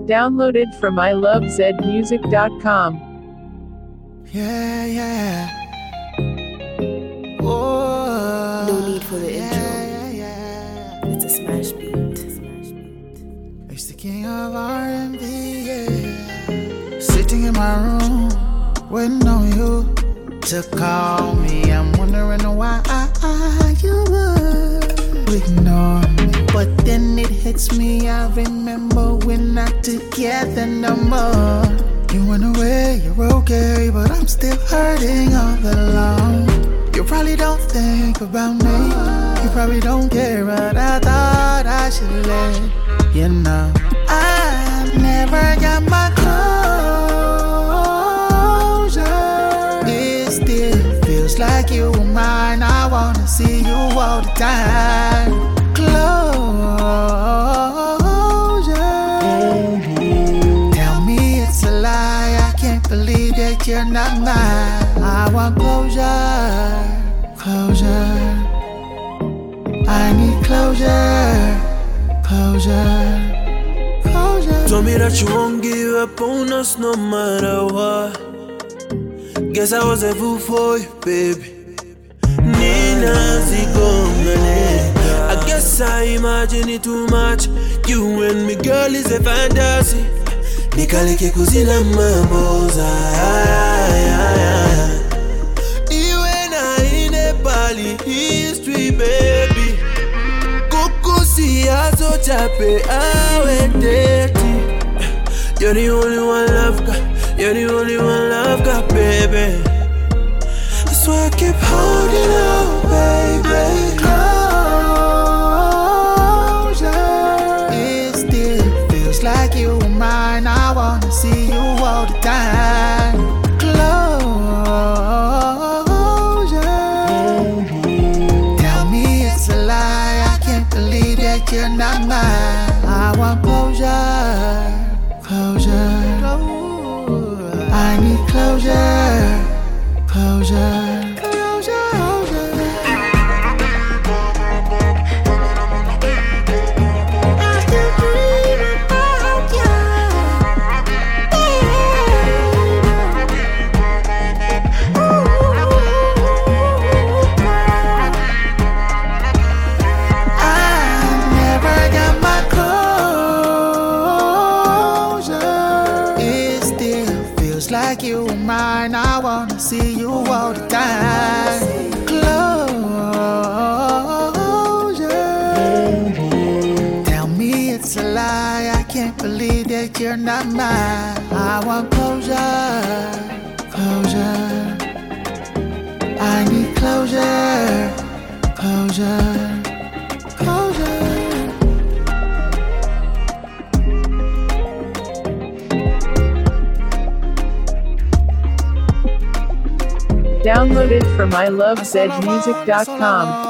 Downloaded from ilovezmusic.com. Yeah, yeah. Oh, No need for the intro. yeah. It's a smash beat. It's the king of R&B, yeah. Sitting in my room, waiting on you to call me. I'm wondering why you would ignore me. But then it hits me, I remember we're not together no more. You went away, you're okay, but I'm still hurting all alone. You probably don't think about me, you probably don't care, but I thought I should let you know. I never got my closure. It still feels like you were mine. I wanna see you all the time. Tell me it's a lie, I can't believe that you're not mine. I want closure. I need closure. Told me that you won't give up on us no matter what. Guess I was a fool for you, baby. Nina Zigongane. I guess I imagine it too much. You and me, girl, is a fantasy. Nikaleke kuzina mamboza. You and I in a Bali history, baby. Kukusi aso chape awe deti. You're the only one I've got. You're the only one I've got, baby. That's why I keep holding on, baby. Closure. It still feels like you were mine. I wanna see you all the time. Closure. Tell me it's a lie, I can't believe that you're not mine. I want closure. I need closure. I still dream about you. I never got my closure. It still feels like you were mine. I wanna see you all the time. Closure. Tell me it's a lie, I can't believe that you're not mine. I want closure. I need closure. Downloaded from ilovezmusic.com.